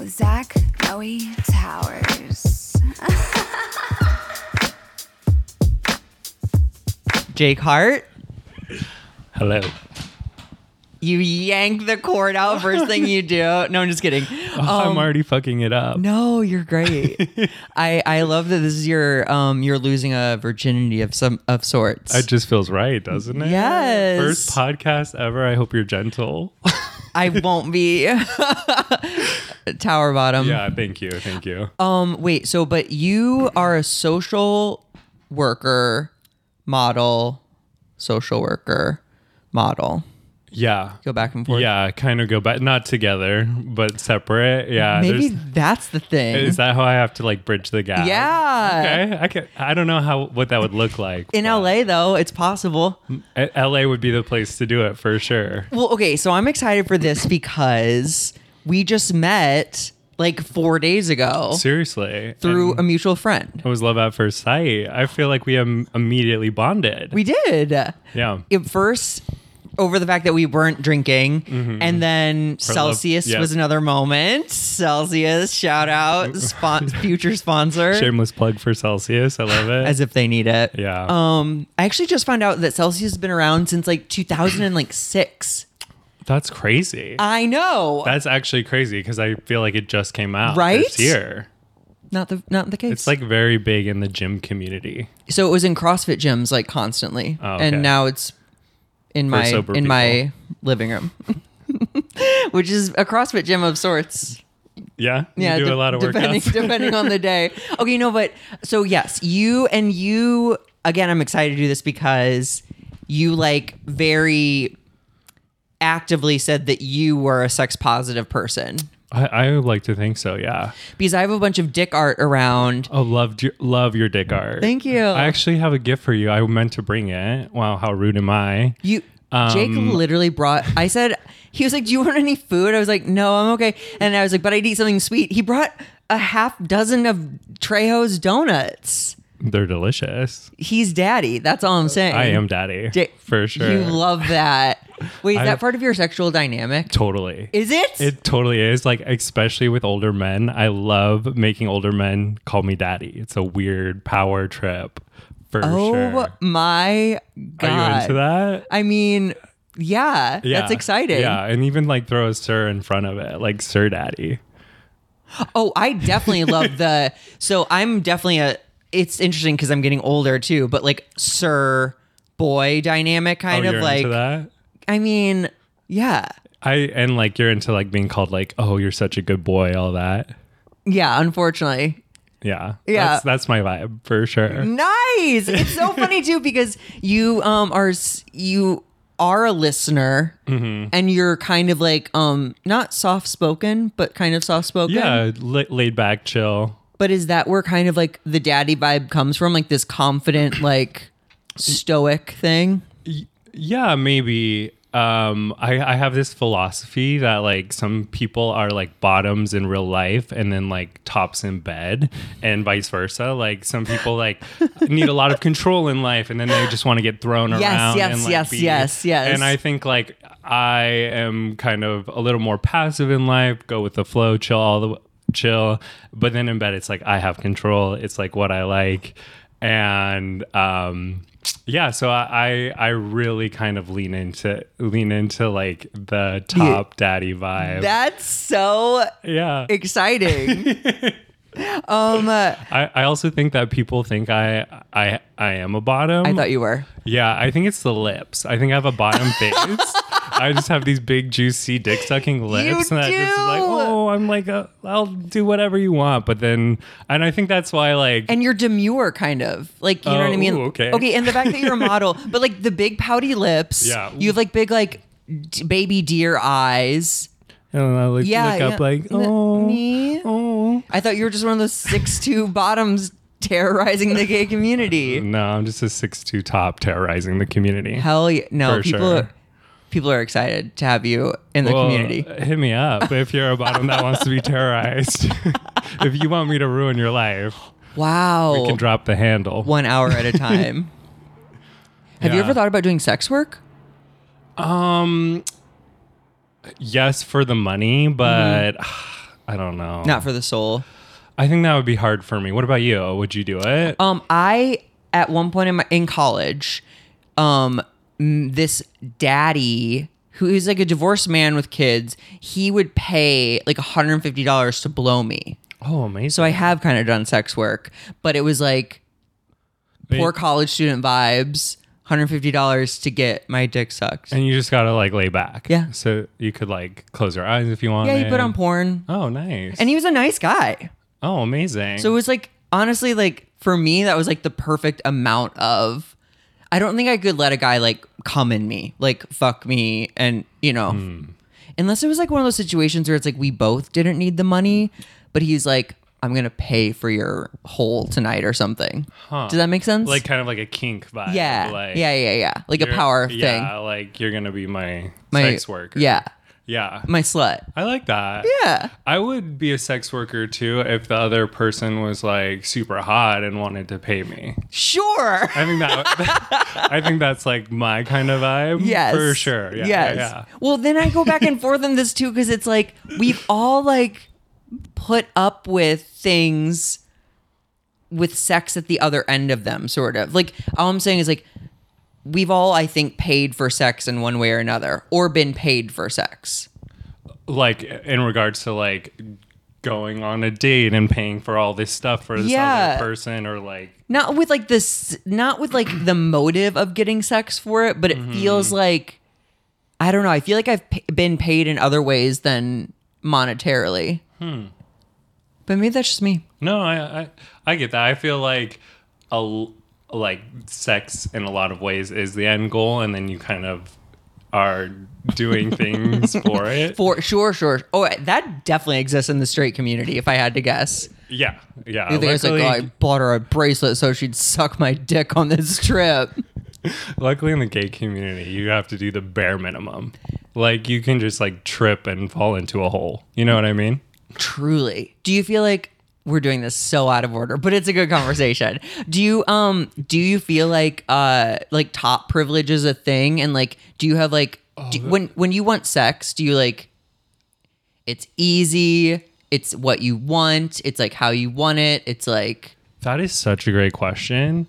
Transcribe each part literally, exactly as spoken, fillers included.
with Zach, Noe, Towers. Jake Hart. Hello. You yank the cord out first thing you do. No, I'm just kidding. Oh, um, I'm already fucking it up. No, you're great. I, I love that this is your um you're losing a virginity of some of sorts. It just feels right, doesn't it? Yes. First podcast ever. I hope you're gentle. I won't be. Tower bottom. Yeah, thank you. Thank you. Um, wait, so but you are a social worker, model, social worker, model. Yeah. Go back and forth. Yeah, kind of go back, not together, but separate. Yeah. Maybe that's the thing. Is that how I have to like bridge the gap? Yeah. Okay. I can. I don't know how what that would look like. In L A though, it's possible. L A would be the place to do it for sure. Well, okay, so I'm excited for this because we just met like four days ago. Seriously. Through and a mutual friend. It was love at first sight. I feel like we um, immediately bonded. We did. Yeah. At first, over the fact that we weren't drinking, Mm-hmm. and then For Celsius love- yeah. was another moment. Celsius, shout out, spon- future sponsor. Shameless plug for Celsius. I love it. As if they need it. Yeah. Um, I actually just found out that Celsius has been around since like two thousand six. That's crazy. I know. That's actually crazy because I feel like it just came out Right? this year. Not the not the case. It's like very big in the gym community. So it was in CrossFit gyms like constantly, Oh, okay. and now it's in For my sober in people. my living room, which is a CrossFit gym of sorts. Yeah, you Yeah, do de- a lot of depending workouts. depending on the day. Okay, no, but so yes, you and you again. I'm excited to do this because you like very actively said that you were a sex positive person. I, I would like to think so. Yeah. Because I have a bunch of dick art around. Oh, loved your, love your dick art. Thank you. I actually have a gift for you. I meant to bring it. Wow, how rude am I? You, Jake Um, literally brought. I said he was like, "Do you want any food?" I was like, "No, I'm okay." And I was like, "But I'd eat something sweet." He brought a half dozen of Trejo's donuts. They're delicious. He's daddy. That's all I'm saying. I am daddy Ja- for sure. You love that. Wait, is I- that part of your sexual dynamic? Totally. Is it? It totally is. Like, especially with older men, I love making older men call me daddy. It's a weird power trip for oh sure. my god! Are you into that? I mean, yeah, Yeah. that's exciting. Yeah, and even like throw a sir in front of it, like Sir Daddy. Oh, I definitely love the. So I'm definitely a. It's interesting because I'm getting older too, but like sir boy dynamic kind oh, of you're like. into that? I mean, yeah, I and like you're into like being called like, oh, you're such a good boy, all that. yeah. Unfortunately, Yeah, Yeah. That's, that's my vibe for sure. nice. It's so funny too because you um are s- you are a listener Mm-hmm. and you're kind of like um not soft spoken but kind of soft spoken. Yeah, la- laid back, chill. But is that where kind of like the daddy vibe comes from? Like this confident, like stoic thing? Yeah, maybe. Um, I, I have this philosophy that like some people are like bottoms in real life and then like tops in bed and vice versa. Like some people like need a lot of control in life and then they just want to get thrown Yes, around. yes, and, like, yes, be- yes, yes. And I think like I am kind of a little more passive in life, go with the flow, chill all the chill. But then in bed, it's like I have control. It's like what I like. And um yeah, so I I really kind of lean into lean into like the top daddy vibe. That's so yeah. exciting. um, uh, I, I also think that people think I I I am a bottom. I thought you were. Yeah, I think it's the lips. I think I have a bottom face. I just have these big juicy dick sucking lips, You and I just do! like, oh, I'm like, a, I'll do whatever you want. But then, and I think that's why, like, And you're demure, kind of like you know Oh, what I mean. ooh, okay. Okay, and the fact that you're a model, but like the big pouty lips. Yeah. You have like big like d- baby deer eyes. and I like Yeah, look up yeah. like, N- oh, me. oh. I thought you were just one of those six two bottoms terrorizing the gay community. No, I'm just a six two top terrorizing the community. Hell yeah. No, For people sure. are, people are excited to have you in the Well, community. hit me up if you're a bottom that wants to be terrorized. If you want me to ruin your life, Wow. we can drop the handle. One hour at a time. Have you Yeah. ever thought about doing sex work? Um, yes, for the money, but Mm-hmm. I don't know. Not for the soul. I think that would be hard for me. What about you? Would you do it? Um, I at one point in my in college, um, m- this daddy who is like a divorced man with kids, he would pay like one hundred fifty dollars to blow me. Oh, amazing. So I have kind of done sex work, but it was like poor Wait. college student vibes. one hundred fifty dollars to get my dick sucked. And you just gotta like lay back. Yeah. So you could like close your eyes if you want. Yeah, he put on porn, Oh, nice. and he was a nice guy. oh, amazing. So it was like, honestly, like for me, that was like the perfect amount of. I don't think I could let a guy like come in me, like fuck me, and you know, Hmm. unless it was like one of those situations where it's like we both didn't need the money, but he's like, I'm gonna pay for your hole tonight or something. Huh. Does that make sense? like kind of like a kink vibe. yeah, Like, yeah, yeah, yeah, like a you're- power Yeah, thing. like you're gonna be my, My sex worker. Yeah, Yeah. my slut. I like that. Yeah. I would be a sex worker too if the other person was like super hot and wanted to pay me. Sure. I think that I think that's like my kind of vibe. Yes. For sure. Yeah. yes. Yeah, yeah. Well, then I go back and forth on this too because it's like we've all like put up with things with sex at the other end of them, sort of. Like all I'm saying is like we've all, I think, paid for sex in one way or another, or been paid for sex. Like in regards to like going on a date and paying for all this stuff for this Yeah. other person, or like Not with like this, not with like the motive of getting sex for it, but it Mm-hmm. feels like, I don't know. I feel like I've p- been paid in other ways than monetarily. Hmm. But maybe that's just me. no, I I, I get that. I feel like a l- like sex in a lot of ways is the end goal, and then you kind of are doing things for it. For sure, sure. Oh, that definitely exists in the straight community. If I had to guess, Yeah, yeah. I think it's like, Luckily, oh, I bought her a bracelet so she'd suck my dick on this trip. luckily in the gay community, you have to do the bare minimum. Like you can just like trip and fall into a hole. You know what I mean? Truly. Do you feel like we're doing this so out of order, but it's a good conversation. Do you um do you feel like uh like top privilege is a thing, and like do you have like do, when when you want sex, do you like it's easy, it's what you want, it's like how you want it, it's like That is such a great question.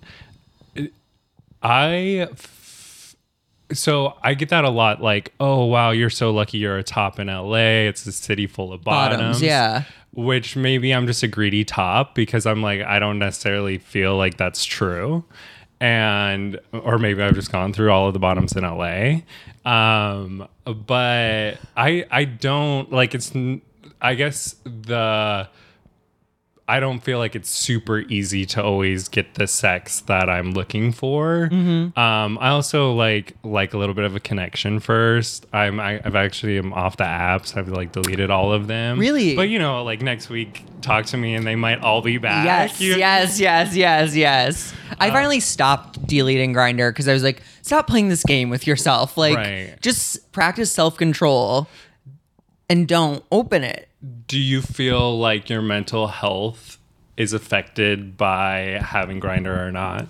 I f- so I get that a lot. Like, oh wow, you're so lucky you're a top in L A. It's a city full of bottoms. bottoms, yeah. Which maybe I'm just a greedy top because I'm like I don't necessarily feel like that's true, and or maybe I've just gone through all of the bottoms in L A. Um, but I I don't like it's. n- I guess the. I don't feel like it's super easy to always get the sex that I'm looking for. Mm-hmm. Um, I also like like a little bit of a connection first. I'm I, I've actually am off the apps. I've like deleted all of them. Really? But you know, like next week, talk to me and they might all be back. Yes, You- yes, yes, yes, yes. I Uh, finally stopped deleting Grindr because I was like, stop playing this game with yourself. Like, Right. just practice self control and don't open it. Do you feel like your mental health is affected by having Grindr or not?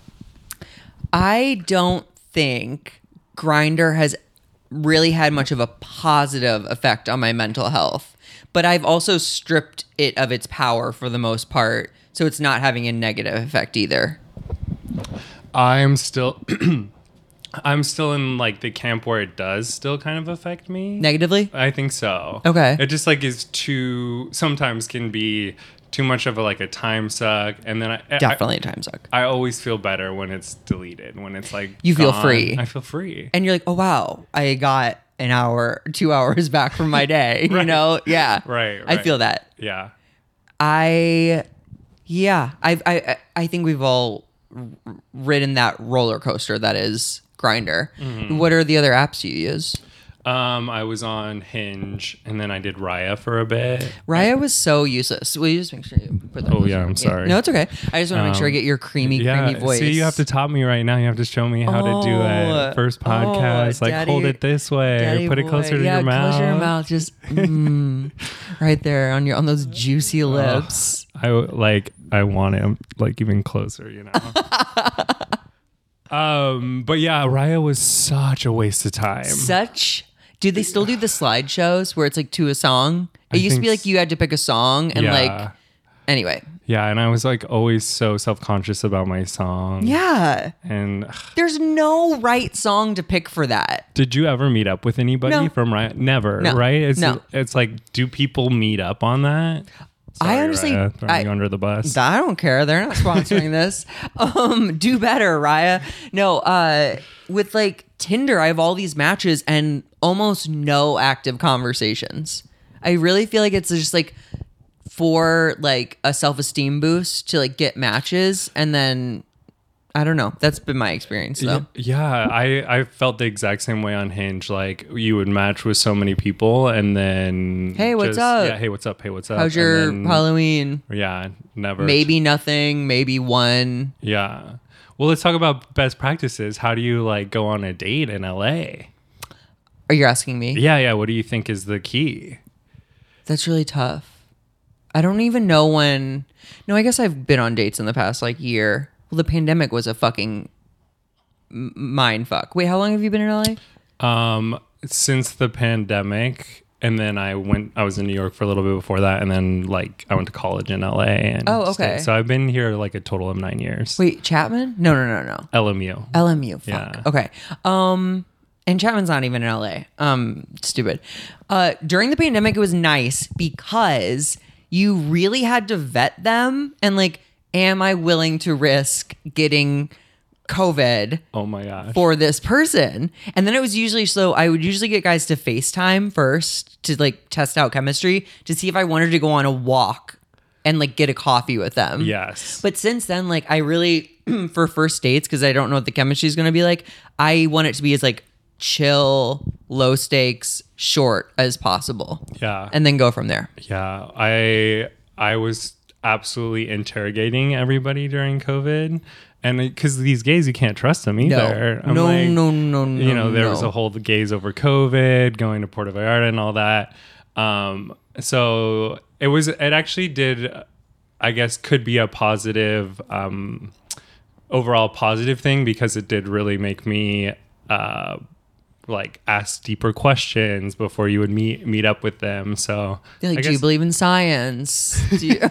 I don't think Grindr has really had much of a positive effect on my mental health, but I've also stripped it of its power for the most part, so it's not having a negative effect either. I'm still I'm still in like the camp where it does still kind of affect me. Negatively? I think so. Okay. It just like is too sometimes can be too much of a like a time suck, and then I I- Definitely a time suck. I, always feel better when it's deleted, when it's like You feel gone. free. I feel free. And you're like, oh wow, I got an hour, two hours back from my day. You Right. know? Yeah. Right, I right. feel that. Yeah. I, yeah, I've, I, I think we've all r- ridden that roller coaster that is Grindr. Mm-hmm. What are the other apps you use? Um, I was on Hinge, and then I did Raya for a bit. Raya was so useless. Will you just make sure you put that? Oh, closer? yeah, I'm sorry. No, it's okay. I just want to make sure I Um, get your creamy, Yeah, creamy voice. see, you have to top me right now. You have to show me how to do Oh, it. First oh, podcast, like daddy- hold it this way, Daddy put it boy. closer to yeah, your mouth. close your mouth, just mm, right there on your on those juicy lips. I w- like. I want it like even closer. You know. um. But yeah, Raya was such a waste of time. Such. Do they still do the slideshows where it's like to a song? It I used to be think like you had to pick a song and Yeah. like, anyway. Yeah, and I was like always so self-conscious about my song. Yeah. And There's no right song to pick for that. did you ever meet up with anybody No. from Riot? Never, No. right? It's No. it's like, do people meet up on that? I Sorry, honestly- Raya, throwing I- you under the bus. I don't care. They're not sponsoring this. Um, do better, Raya. No, uh, with like Tinder, I have all these matches and almost no active conversations. I really feel like it's just like for like a self-esteem boost to like get matches, and then I don't know. That's been my experience though. Yeah, I, I felt the exact same way on Hinge. Like you would match with so many people and then Hey, what's just- up? Yeah, hey, what's up? Hey, what's up? How's And your then- Halloween? Yeah, never. Maybe nothing, maybe one. Yeah. Well, let's talk about best practices. How do you like go on a date in L A? Are you asking me? Yeah, yeah. What do you think is the key? That's really tough. I don't even know when. No, I guess I've been on dates in the past like year. Well, the pandemic was a fucking m- mind fuck. Wait, how long have you been in L A? Um, since the pandemic, and then I went. I was in New York for a little bit before that, and then like I went to college in L A. And Oh, stayed. okay. So I've been here like a total of nine years. Wait, Chapman? No, no, no, no. L M U. L M U. Fuck. Yeah. Okay. Um, and Chapman's not even in L A. Um, stupid. Uh, during the pandemic, it was nice because you really had to vet them and like, am I willing to risk getting COVID Oh my gosh. for this person? And then it was usually so I would usually get guys to FaceTime first to like test out chemistry to see if I wanted to go on a walk and like get a coffee with them. Yes. But since then, like I really for first dates, because I don't know what the chemistry is going to be like, I want it to be as like chill, low stakes, short as possible. Yeah. And then go from there. Yeah, I I was absolutely interrogating everybody during COVID, and because these gays, you can't trust them either. I'm no, like, no, no, no. You know, there was no. a whole gays over COVID, going to Puerto Vallarta and all that. Um, so it was. It actually did. I guess could be a positive, um, overall positive thing because it did really make me. Uh, like ask deeper questions before you would meet meet up with them. So You're like, I do you guess- believe in science? Do you-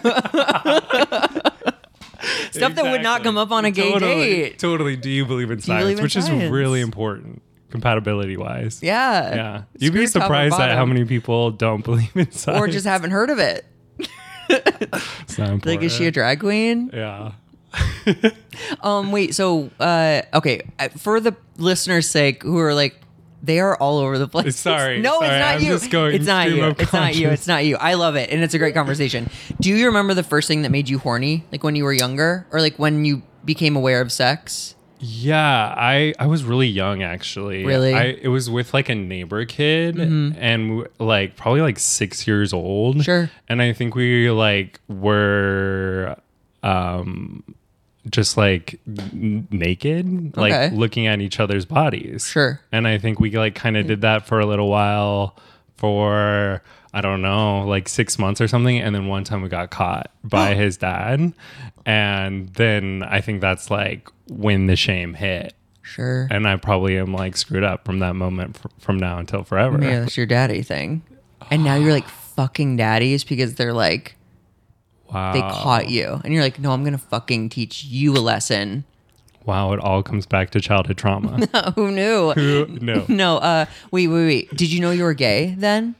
Stuff that would not Exactly. come up on a gay totally, date. Totally. Do you believe in science? believe in Which science? is really important, compatibility wise. Yeah. Yeah. You'd be Screw top or surprised at how bottom. many people don't believe in science. Or just haven't heard of it. It's not important. Like, is she a drag queen? Yeah. Um, wait, so, uh, okay, uh, for the listeners' sake who are like, they are all over the place. Sorry, No, sorry, it's not I'm you. just going it's not stream you. of It's not you. conscious. It's not you. I love it. And it's a great conversation. Do you remember the first thing that made you horny? Like when you were younger? Or like when you became aware of sex? Yeah, I I was really young actually. Really? I it was with like a neighbor kid and w- like probably like six years old. Sure. And I think we like were um just like n- naked, like Okay. looking at each other's bodies. Sure. And I think we like kind of did that for a little while for I don't know, like six months or something. And then one time we got caught by his dad. And then I think that's like when the shame hit. Sure. And I probably am like screwed up from that moment fr- from now until forever. Yeah, that's your daddy thing. And now you're like fucking daddies because they're like, Wow. they caught you. And you're like, no, I'm going to fucking teach you a lesson. Wow, it all comes back to childhood trauma. Who knew? Who no. No, uh, wait, wait, wait. Did you know you were gay then?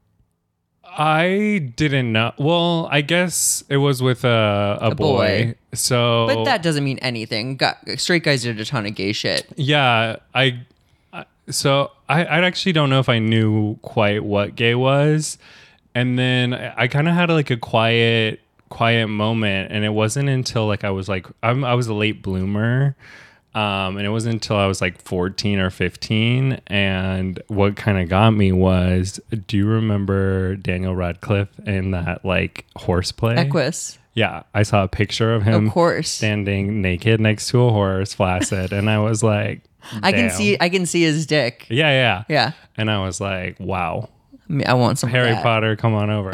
I didn't know. Well, I guess it was with a, a, A boy. boy. So But that doesn't mean anything. Got, straight guys did a ton of gay shit. Yeah, I. I- So I, I actually don't know if I knew quite what gay was, and then I, I kind of had like a quiet, quiet moment, and it wasn't until like I was like I'm, I was a late bloomer, um, and it wasn't until I was like fourteen or fifteen, and what kind of got me was, do you remember Daniel Radcliffe in that like horseplay? Equus. Yeah, I saw a picture of him Of course. standing naked next to a horse, flaccid, and I was like, I can damn. see I can see his dick. Yeah, yeah, Yeah. And I was like, wow, I, mean, I want some of Harry that. Potter, come on over.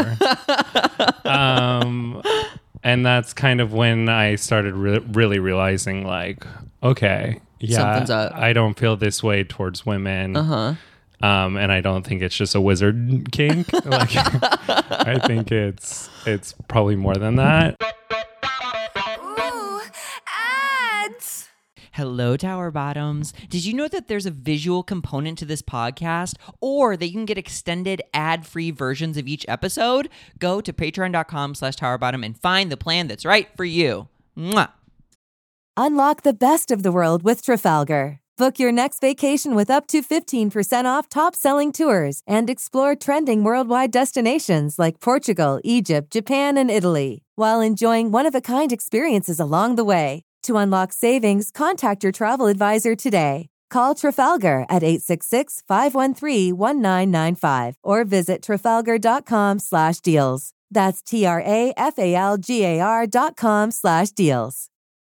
um, and that's kind of when I started re- really realizing, like, okay, yeah, Something's up. I don't feel this way towards women. Uh-huh. Um, and I don't think it's just a wizard kink. Like, I think it's it's probably more than that. Ooh, ads. Hello, Tower Bottoms. Did you know that there's a visual component to this podcast, or that you can get extended ad-free versions of each episode? Go to patreon.com slash Tower Bottom and find the plan that's right for you. Mwah. Unlock the best of the world with Trafalgar. Book your next vacation with up to fifteen percent off top-selling tours and explore trending worldwide destinations like Portugal, Egypt, Japan, and Italy, while enjoying one-of-a-kind experiences along the way. To unlock savings, contact your travel advisor today. Call Trafalgar at eight six six, five one three, one nine nine five or visit trafalgar.com slash deals. That's T-R-A-F-A-L-G-A-R dot com slash deals.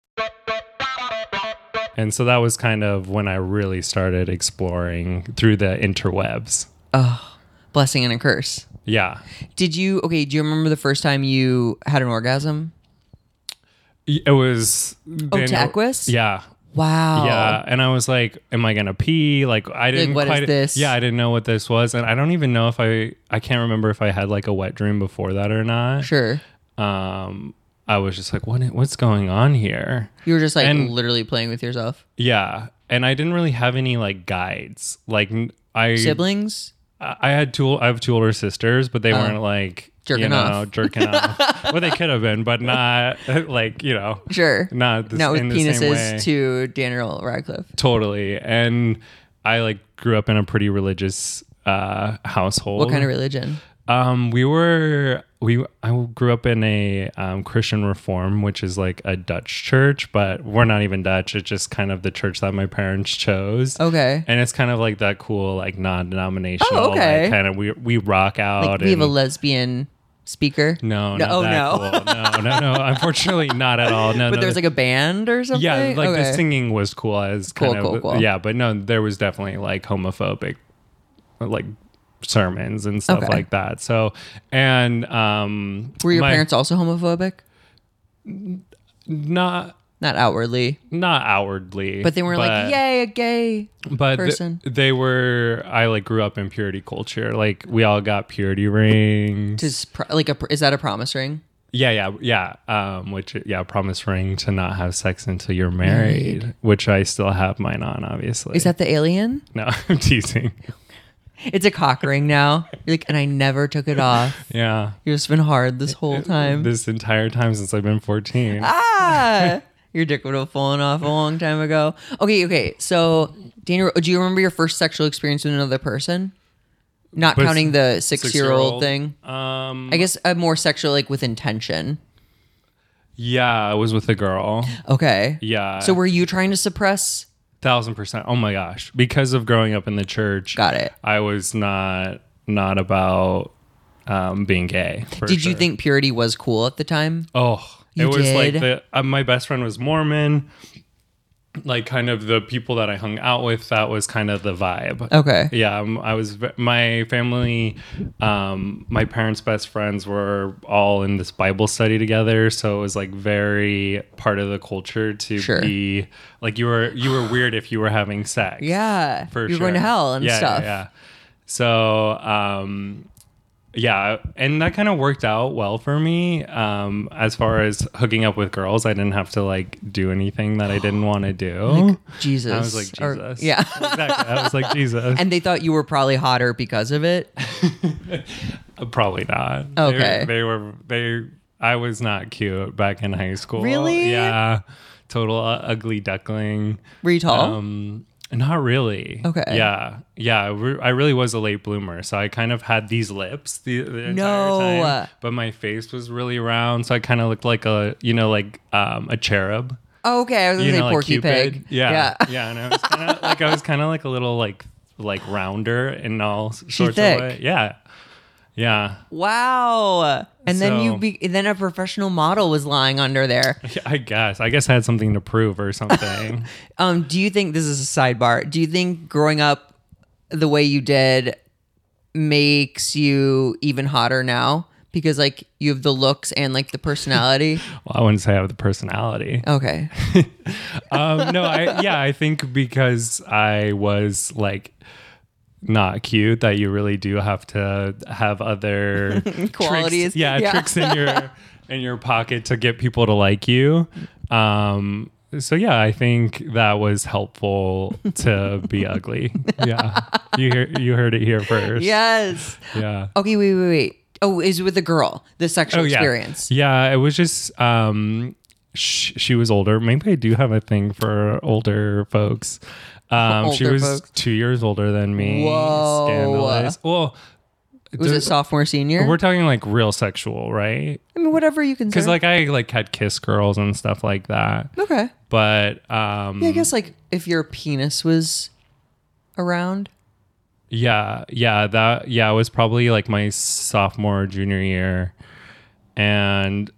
And so that was kind of when I really started exploring through the interwebs. Oh, blessing and a curse. Yeah. Did you, okay, do you remember the first time you had an orgasm? It was... Oh, to Equus? Yeah. Wow. Yeah, and I was like, am I going to pee? Like, I didn't Like, what is quite... this? Yeah, I didn't know what this was. And I don't even know if I... I can't remember if I had like a wet dream before that or not. Sure. Um, I was just like, what? what's going on here? You were just like And- literally playing with yourself. Yeah, and I didn't really have any like guides. Like, n- I... Siblings? I I had two. I have two older sisters, but they weren't like Jerking you know, off. jerking off. Well, they could have been, but not like you know, Sure. not the, Not with in the same way. penises to Daniel Radcliffe. Totally. And I like grew up in a pretty religious uh, household. What kind of religion? Um, we were we I grew up in a um, Christian Reform, which is like a Dutch church, but we're not even Dutch. It's just kind of the church that my parents chose. Okay. And it's kind of like that cool, like non-denominational, Oh, okay. like, kind of we we rock out. Like we have a and- lesbian speaker. no, No, not oh, that no. cool. No, no, no. Unfortunately, not at all. No, But no. there's like a band or something? yeah, like okay. the singing was cool as Cool, kind of cool, cool. yeah, but no, there was definitely like homophobic, like sermons and stuff Okay. like that. So, and um, Were your my- parents also homophobic? not Not outwardly. not outwardly, But they weren't like, but- yay, a gay. but th- person. they were. I like grew up in purity culture. Like we all got purity rings. Just pro- like a, is that a promise ring? Yeah, yeah, yeah. Um, which yeah, promise ring to not have sex until you're married, which I still have mine on, obviously. Is that the alien? no? I'm teasing. It's a cock ring now. You're like, and I never took it off. Yeah, You've just been hard this whole time. this entire time since I've been fourteen. ah, your dick would have fallen off a long time ago. Okay, okay. So, Daniel, do you remember your first sexual experience with another person? Not But counting the six-year-old six-year-old? thing. Um, I guess a more sexual, like with intention. yeah, I was with a girl. Okay. Yeah. So were you trying to suppress? Thousand percent. Oh my gosh! Because of growing up in the church, Got it. I was not not about um, being gay. for Did you sure. think purity was cool at the time? Oh, You it was like did? the uh, my best friend was Mormon. Like kind of the people that I hung out with, that was kind of the vibe. Okay. Yeah, um, I was v- my family, um, my parents' best friends were all in this Bible study together, so it was like very part of the culture to Sure. be like you were you were weird if you were having sex. Yeah. for You're sure. going to hell and yeah, stuff. Yeah, yeah. So, um, yeah, and that kind of worked out well for me. Um, as far as hooking up with girls, I didn't have to like do anything that I didn't want to do. Jesus. I was like, Or- Jesus. yeah. Exactly. I was like, Jesus. And they thought you were probably hotter because of it. Probably not. Okay. They, they were, they, I was not cute back in high school. Really? Yeah. Total uh, ugly duckling. Were you tall? Um, not really. Okay. Yeah. Yeah. I re- I really was a late bloomer. So I kind of had these lips the, the entire No. time. But my face was really round. So I kind of looked like a, you know, like um, a cherub. Oh, okay. I was going You to say know, like Porky Cupid. Pig. Yeah. Yeah. Yeah. And I was kind of like, I was kind of like a little like, like rounder in all sorts thick. of ways. Yeah. Yeah. Wow. And then you So- be, then a professional model was lying under there. I guess. I guess I had something to prove or something. Um, do you think this is a sidebar? Do you think growing up the way you did makes you even hotter now? Because like you have the looks and like the personality. Well, I wouldn't say I have the personality. Okay. um, no, I yeah, I think because I was like not cute, that you really do have to have other Qualities. tricks, yeah, Yeah. tricks in your in your pocket to get people to like you. Um, so yeah, I think that was helpful to be ugly. Yeah, you hear, you heard it here first. Yes. Yeah. Okay, wait, wait, wait. Oh, is it with the girl, the sexual Oh, yeah. experience? Yeah, it was just um, sh- she was older. Maybe I do have a thing for older folks. Um, she Older was folks. two years older than me. Whoa. Scandalous. Well, Was the- it sophomore, senior? we're talking like real sexual, right? I mean, whatever you consider. Because like I like had kiss girls and stuff like that. okay. But um, Yeah, I guess like if your penis was around. yeah, yeah, that yeah, it was probably like my sophomore junior year, and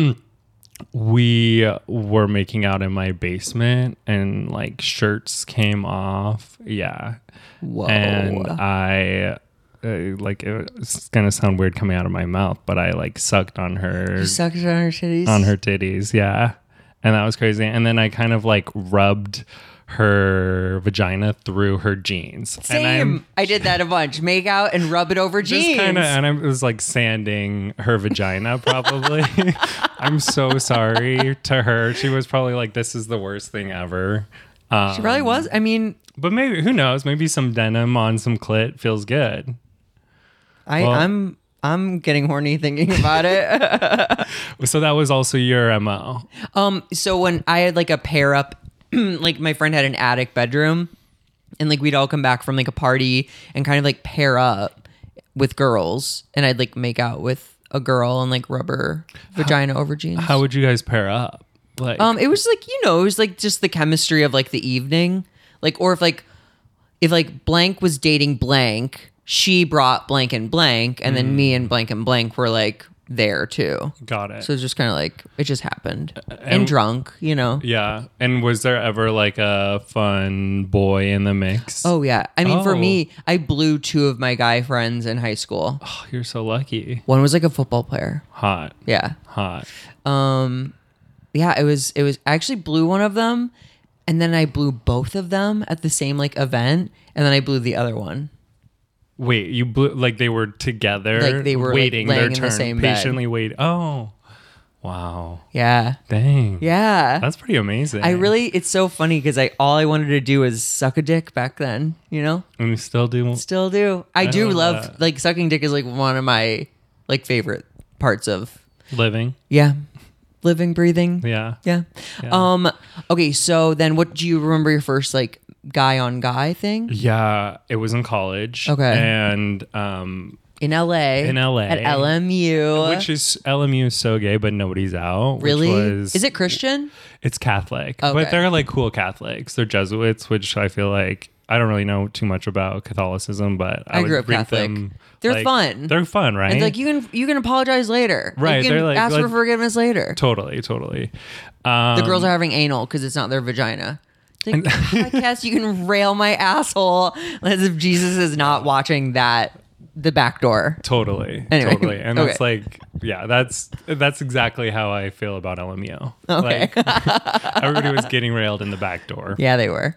we were making out in my basement, and like shirts came off. Yeah, Whoa. and I. Uh, like it's gonna sound weird coming out of my mouth, but I like sucked on her You sucked it on her titties. on her titties, yeah, and that was crazy. And then I kind of like rubbed her vagina through her jeans. Same. And I'm I did that a bunch. Make out and rub it over just jeans. kind of, and I was like sanding her vagina. Probably, I'm so sorry to her. She was probably like, "This is the worst thing ever." Um, She probably was. I mean, but maybe who knows? Maybe some denim on some clit feels good. I, Well- I'm I'm getting horny thinking about it. So that was also your M O. Um, so when I had like a pair up, like my friend had an attic bedroom, and like we'd all come back from like a party and kind of like pair up with girls, and I'd like make out with a girl and like rub her vagina over jeans. How would you guys pair up? Like, Um, it was like, you know, it was like just the chemistry of like the evening, like, or if like if like blank was dating blank, she brought blank and blank, and then me and blank and blank were like there too. got it. So it's just kind of like it just happened and, and- drunk, you know. Yeah. And was there ever like a fun boy in the mix? Oh yeah, I mean for Oh. me, I blew two of my guy friends in high school. Oh, you're so lucky. One was like a football player. Hot. Yeah. Hot. Um, yeah, it was. It was I actually blew one of them, and then I blew both of them at the same like event, and then I blew the other one. Wait, you blew like they were together, Like, they were, like, waiting laying their in the turn, same bed. patiently wait. Oh, wow, Yeah, dang, yeah. that's pretty amazing. I really. It's so funny because I all I wanted to do was suck a dick back then. You know, and you still do. still do. I, do love love that. like sucking dick is like one of my like favorite parts of living. yeah, living, breathing. Yeah. Yeah. Yeah. Um. Okay. So then, what do you remember your first like guy on guy thing Yeah, it was in college. Okay. and um, in L A? In L A. at L M U. which is L M U is so gay, but nobody's out. which really was- is it Christian? It's Catholic, Okay. but they're like cool Catholics. They're Jesuits, which I feel like I don't really know too much about Catholicism, but I, I would grew up read Catholic. them, They're like- fun. They're fun, right? And like you can you can apologize later. Right, You can they're like- ask for like- forgiveness later. totally, totally. Um, The girls are having anal because it's not their vagina. Like, I guess you can rail my asshole as if Jesus is not watching that the back door. Totally, Anyway, totally, and that's okay. like, yeah, that's that's exactly how I feel about L M U. Okay. Like, everybody was getting railed in the back door. Yeah, they were.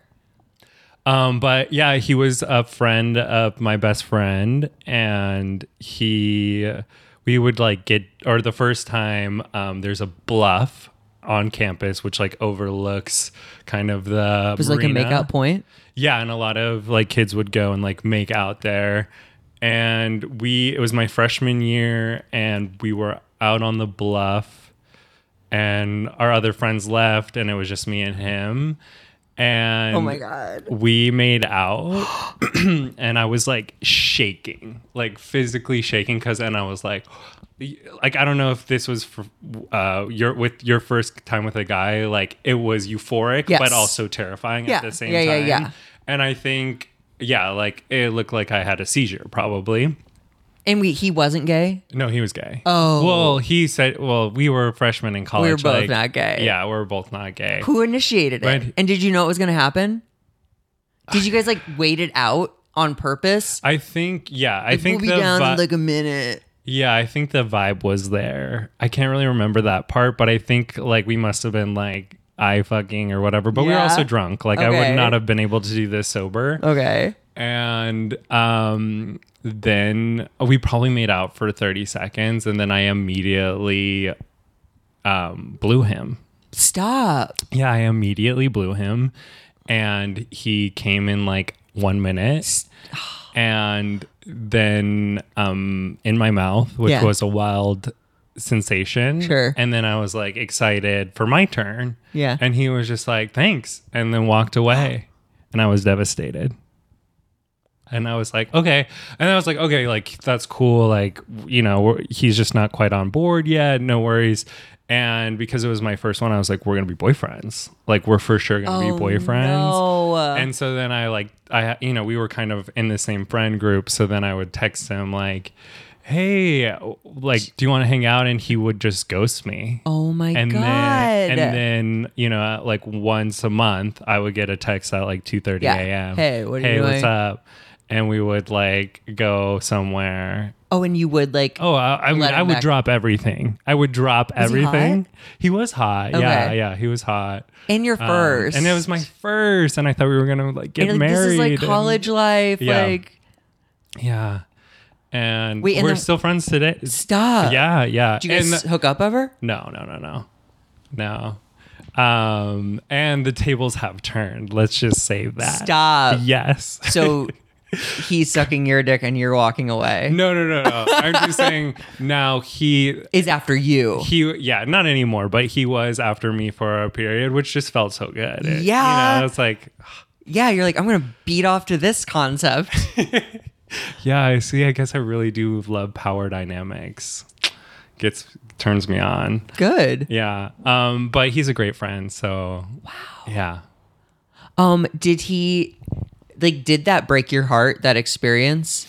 Um, but yeah, he was a friend of my best friend, and he, we would like get, or the first time, um, there's a bluff on campus which like overlooks kind of the It was like a marina. makeout point. Yeah, and a lot of like kids would go and like make out there. And we, it was my freshman year, and we were out on the bluff, and our other friends left, and it was just me and him. And Oh my God. we made out, and I was like shaking, like physically shaking, because then I was like, like I don't know if this was for uh your with your first time with a guy, like it was euphoric, Yes. but also terrifying Yeah. at the same Yeah, yeah, time. yeah. And I think, yeah, like it looked like I had a seizure, probably. And we he wasn't gay. No, he was gay. Oh. Well, he said, well, we were freshmen in college. We were both like- not gay. Yeah, we were both not gay. Who initiated it? Right. And did you know it was going to happen? Did you guys like wait it out on purpose? I think, yeah, I think we'll be the down vi- in like a minute. yeah, I think the vibe was there. I can't really remember that part, but I think like we must have been like eye fucking or whatever. But we were Yeah. also drunk. Like I Okay. would not have been able to do this sober. Okay. And um, then we probably made out for thirty seconds, and then I immediately um, blew him. Stop. Yeah, I immediately blew him, and he came in like one minute, and then um, in my mouth, which Yeah. was a wild sensation. Sure. And then I was like excited for my turn. Yeah. And he was just like, thanks, and then walked away, and I was devastated. And I was like, okay. And I was like, okay, like, that's cool. Like, you know, we're- he's just not quite on board yet. No worries. And because it was my first one, I was like, we're going to be boyfriends. Like, we're for sure going to Oh, be boyfriends. no. And so then I like, I, you know, we were kind of in the same friend group. So then I would text him like, hey, like, do you want to hang out? And he would just ghost me. Oh my and God. Then, and then, you know, like once a month, I would get a text at like two thirty Yeah. a.m. Hey, what are hey, you what's doing? up? And we would like go somewhere. Oh, and you would like, Oh, I, I, mean, Let I him would back. drop everything. I would drop Was he everything. hot? He, was hot. Yeah, Okay. yeah, he was hot. and your Um, first. and it was my first, and I thought we were gonna like get And, like, married. This is like and- college life. Yeah. Like, yeah, and Wait, and we're then- still friends today. stop. Yeah, yeah. Did you guys And- hook up ever? No, no, no, no, no. Um, and the tables have turned. Let's just say that. Stop. Yes. So he's sucking your dick and you're walking away. no, no, no, no. I'm just saying now he Is after you. he yeah, not anymore, but he was after me for a period, which just felt so good. It- Yeah. You know, it's like Yeah, you're like, I'm going to beat off to this concept. yeah, I see. I guess I really do love power dynamics. Gets turns me on. Good. Yeah. Um, but he's a great friend, so wow. Yeah. Um, did he like did that break your heart, that experience?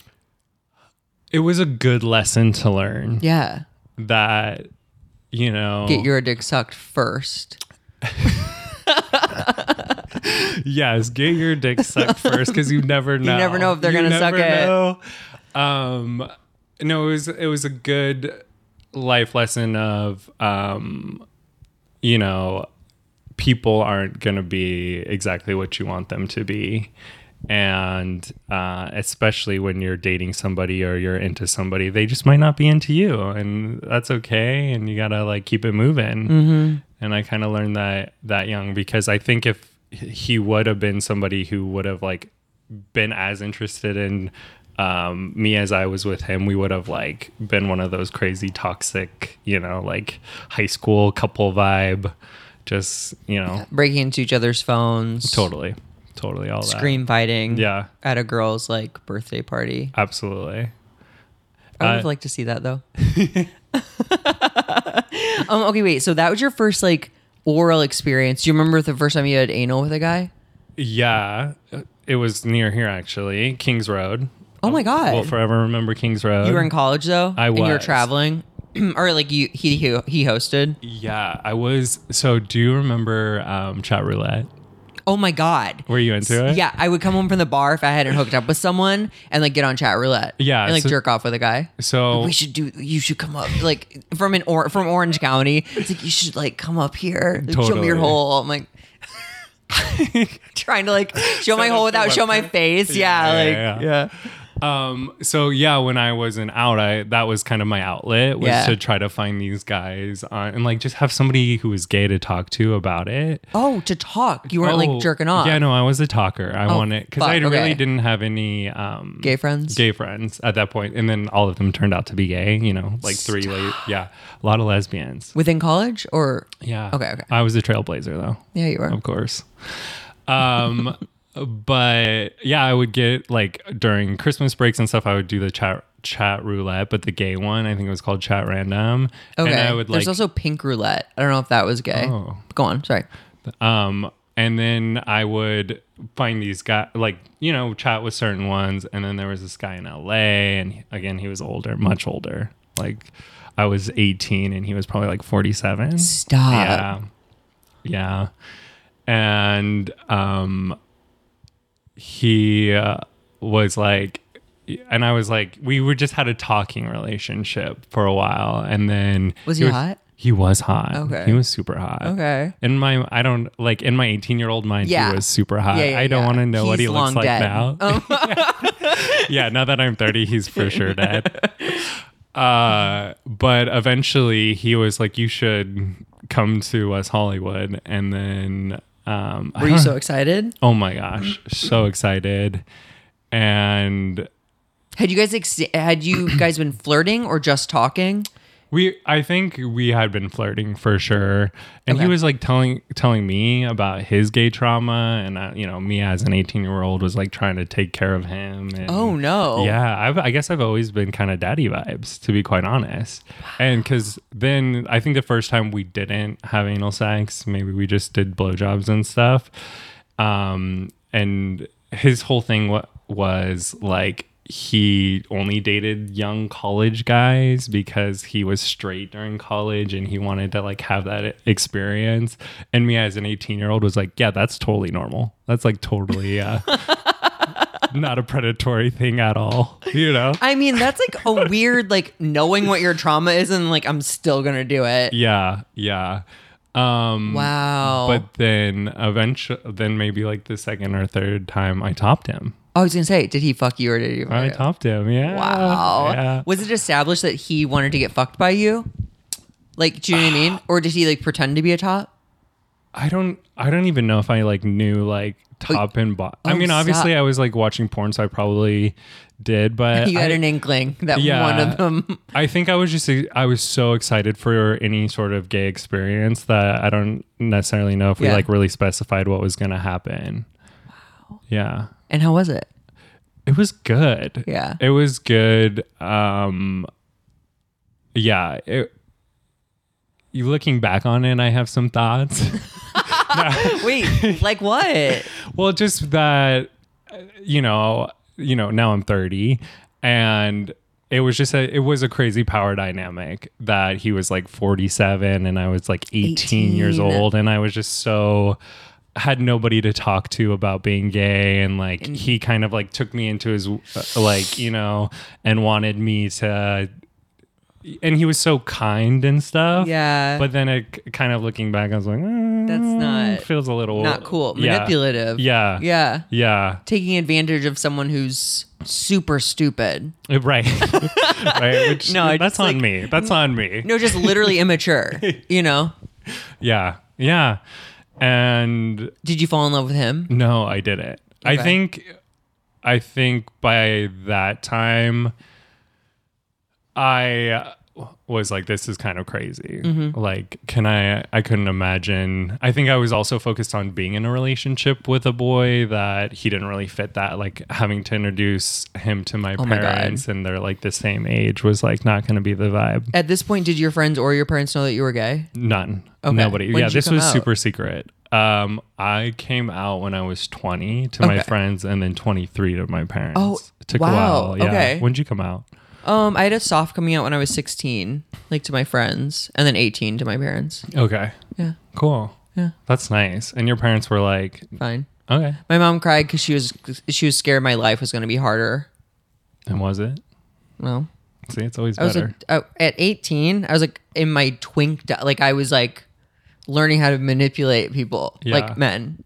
It was a good lesson to learn Yeah. that, you know, Get your dick sucked first. yes, get your dick sucked first because you never know. never know if they're You gonna suck never it. know. Um, no, it was it was a good life lesson of, um, you know, people aren't gonna be exactly what you want them to be. And uh, especially when you're dating somebody or you're into somebody, they just might not be into you, and that's okay. And you gotta like keep it moving. Mm-hmm. And I kind of learned that that young, because I think if he would have been somebody who would have like been as interested in um, me as I was with him, we would have like been one of those crazy toxic, you know, like high school couple vibe, just you know, Breaking into each other's phones. totally. Totally all Scream fighting. Yeah. At a girl's like birthday party. that. Absolutely. I would have Uh, liked to see that though. um, okay, wait. So that was your first like oral experience. Do you remember the first time you had anal with a guy? Yeah. It was near here actually, Kings Road. Oh my God. We'll forever remember Kings Road. You were in college though? I And you were was. traveling? Or like you he he he hosted? Yeah, I was. So do you remember um, Chat Roulette? Oh my God. Were you into it? Yeah, I would come home from the bar if I hadn't hooked up with someone and like get on chat roulette. Yeah, And like so- jerk off with a guy. So We should do you should come up like from an or from Orange County. It's like you should like come up here. Like, show me your Totally. hole. I'm like trying to like show my Set hole up the without show my webcam. face. Yeah, Yeah, like yeah, yeah. Um, so yeah, when I wasn't out, I that was kind of my outlet, was Yeah. to try to find these guys on, and like just have somebody who was gay to talk to about it. Oh, to talk. You weren't Oh, like jerking off. Yeah, no, I was a talker. I Oh, wanted, because fuck, I really okay. didn't have any um Gay friends? gay friends at that point, and then all of them turned out to be gay. You know, like three late, yeah, a lot of lesbians. Within college or Yeah. Okay, okay. I was a trailblazer though. yeah, you were. Of course. Um, but yeah, I would get like during Christmas breaks and stuff, I would do the chat chat roulette, but the gay one, I think it was called Chat Random. Okay. And I would There's like, also pink roulette. I don't know if that was gay. Oh. Go on. Sorry. um, and then I would find these guys, like, you know, chat with certain ones. And then there was this guy in L A, and he- again, he was older, much older. Like I was eighteen and he was probably like forty-seven. Stop. Yeah. Yeah. And um, he uh, was like, and I was like, we were just had a talking relationship for a while. And then Was he hot? He was hot. Okay. He was super hot. Okay. In my, I don't like in my eighteen year old mind, Yeah. he was super hot. Yeah, yeah, I don't yeah. want to know what He's he looks long like dead. now. Yeah, now that I'm thirty, he's for sure dead. Uh, but eventually he was like, you should come to West Hollywood. And then, um, I Were you don't- so excited? oh my gosh, so excited. And Had you guys ex- had you guys been flirting or just talking? We, I think we had been flirting for sure, and Okay. he was like telling telling me about his gay trauma, and I, you know, me as an eighteen year old was like trying to take care of him. And Oh no. yeah, I've, I guess I've always been kind of daddy vibes, to be quite honest. And because then I think the first time we didn't have anal sex, maybe we just did blowjobs and stuff. Um, and his whole thing wa- was like, he only dated young college guys because he was straight during college and he wanted to like have that experience. And me as an eighteen year old was like, yeah, that's totally normal. That's like totally uh, not a predatory thing at all, you know? I mean, that's like a weird, like knowing what your trauma is and like, I'm still going to do it. Yeah. Yeah. Um, Wow. But then eventually, then maybe like the second or third time I topped him. I was going to say, did he fuck you or did he fuck I you? topped him. Yeah. Wow. Yeah. Was it established that he wanted to get fucked by you? Like, do you know what I mean? Or did he like pretend to be a top? I don't I don't even know if I like knew like top and bottom. I oh, mean, obviously stop. I was like watching porn, so I probably did, but You had I, an inkling that yeah, one of them. I think I was just I was so excited for any sort of gay experience that I don't necessarily know if we Yeah. like really specified what was going to happen. Wow. Yeah. And how was it? It was good. Yeah. It was good. Um yeah, it, you looking back on it, I have some thoughts. Wait, like what? Well, just that, uh, you know, you know, now I'm thirty, and it was just a, it was a crazy power dynamic that he was like forty-seven and I was like eighteen years eighteen. old, and I was just so had nobody to talk to about being gay, and like he kind of like took me into his uh, like, you know, and wanted me to. And he was so kind and stuff. Yeah. But then it kind of looking back, I was like, eh, That's not- feels a little Not cool. Yeah. Manipulative. Yeah. Yeah. Yeah. Taking advantage of someone who's super stupid. Uh, Right. Right. Which, No, it's that's just on like- me. That's on me. No, just literally immature, you know? Yeah. Yeah. And Did you fall in love with him? no, I didn't. I Okay. think, I think by that time, I was like, this is kind of crazy. Mm-hmm. Like, can I, I couldn't imagine. I think I was also focused on being in a relationship with a boy that he didn't really fit that, like having to introduce him to my Oh my God. parents and they're like the same age was like not going to be the vibe. At this point, did your friends or your parents know that you were gay? None. Okay. Nobody. When yeah, did you this come was out? super secret. Um, I came out when I was twenty to my Okay. friends and then twenty-three to my parents. Oh, it took wow. a while. Yeah. Okay. When'd you come out? Um, I had a soft coming out when I was sixteen, like to my friends, and then eighteen to my parents. Okay. Yeah, Cool. yeah, That's nice. And your parents were like, fine. okay. My mom cried because she was she was scared my life was going to be harder. And was it? No, See, it's always I was better. like, uh, at eighteen, I was like in my twink, di- like I was like learning how to manipulate people, Yeah. like men,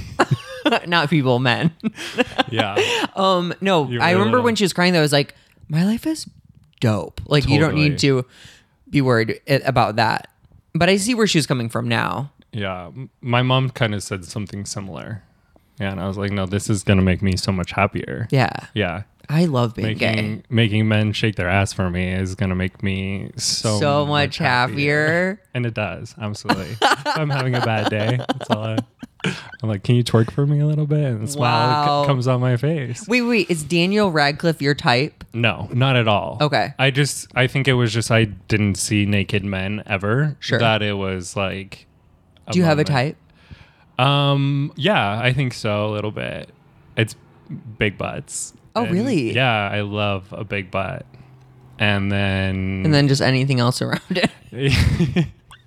not people, men. yeah. Um, no, You I were remember little. when she was crying, though, I was like, my life is dope. Like, you don't Totally. need to be worried i- about that. But I see where she was coming from now. Yeah. M- My mom kind of said something similar. Yeah. And I was like, no, this is going to make me so much happier. Yeah. Yeah. I love being Making gay. making men shake their ass for me is gonna make me so So much happier. and it does, absolutely. If I'm having a bad day, that's all I, I'm like, can you twerk for me a little bit? And the smile Wow. c- comes on my face. Wait, wait. Is Daniel Radcliffe your type? No, not at all. Okay. I just I think it was just I didn't see naked men ever. Sure. That it was like. Do you have a moment. type? Um. Yeah, I think so. A little bit. It's big butts. Oh, And really? Yeah, I love a big butt. And then. And then just anything else around it?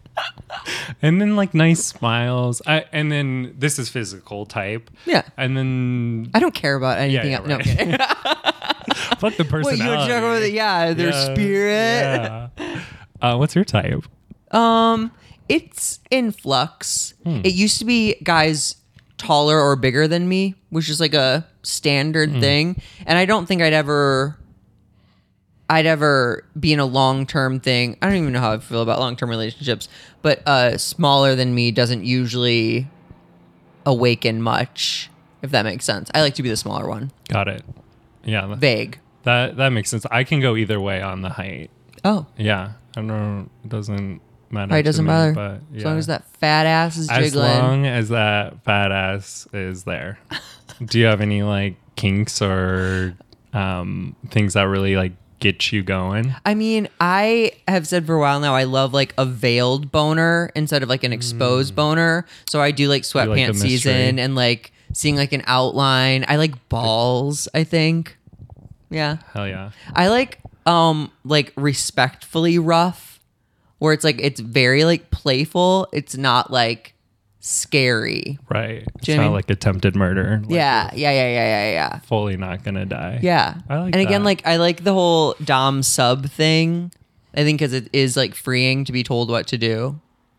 and then like nice smiles. I and then this is physical type. Yeah. And then I don't care about anything yeah, else. No, right. I'm kidding. fuck the What, personality. you would check over the, yeah, their Yeah, spirit? Yeah. Uh, what's your type? Um, it's in flux. It used to be guys taller or bigger than me, which is like a standard thing. And I don't think I'd ever I'd ever be in a long-term thing. I don't even know how I feel about long-term relationships, but uh smaller than me doesn't usually awaken much, if that makes sense. I like to be the smaller one. Got it. Yeah. That, Vague. that that makes sense. I can go either way on the height. Oh, Yeah. I don't know. It doesn't matter. height to doesn't me, bother. But yeah. As long as that fat ass is As jiggling. long as that fat ass is there. Do you have any like kinks or um, things that really like get you going? I mean, I have said for a while now I love like a veiled boner instead of like an exposed boner. So I do like Mm. like the sweatpants mystery. season and like seeing like an outline. I like balls, I think. Yeah. Hell yeah. I like um like respectfully rough, where it's like it's very like playful. It's not like scary. Right. It's you know what I not mean? like attempted murder. Like, Yeah, yeah, yeah, yeah, yeah, yeah. fully not gonna die. Yeah. I like and again, that. like I like the whole Dom sub thing. I think because it is like freeing to be told what to do.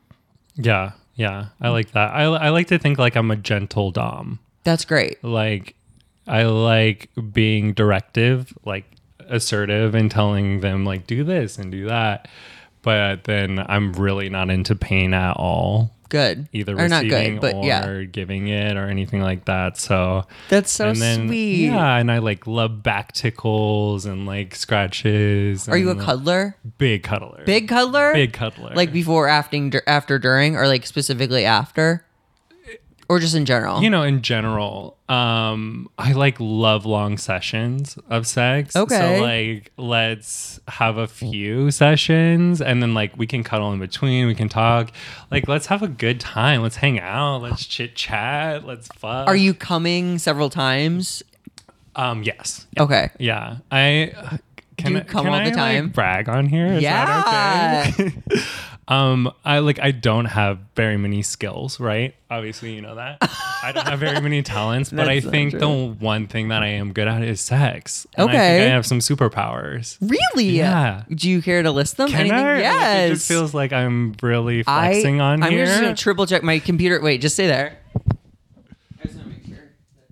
Yeah. Yeah. I like that. I, I like to think like I'm a gentle dom. That's great. Like I like being directive, like assertive and telling them like do this and do that. But then I'm really not into pain at all. Good. Either or not receiving good, but or yeah. giving it or anything like that. So That's so and then, sweet. Yeah, and I like love back tickles and like scratches. Are you a and, like, cuddler? big cuddler? Big cuddler? big cuddler. Like before, after, after, during, or like specifically after? Or just in general? you know, in general, um, I like love long sessions of sex. Okay. So like, let's have a few sessions, and then like we can cuddle in between. We can talk. Like, let's have a good time. Let's hang out. Let's chit chat. Let's fuck. Are you coming several times? Um. Yes. Okay. Yeah. I. uh, Can you I, come can all I, the like, time? brag on here? Is that okay? um, I like I don't have very many skills, right? Obviously, you know that. I don't have very many talents, but I That's not think true. the one thing that I am good at is sex. And I Okay. think I have some superpowers. Really? Yeah. Do you care to list them? Can Anything? I? Like, Yes. it just feels like I'm really flexing I, on I'm here. just gonna triple check my computer. Wait, just stay there. I just want to make sure.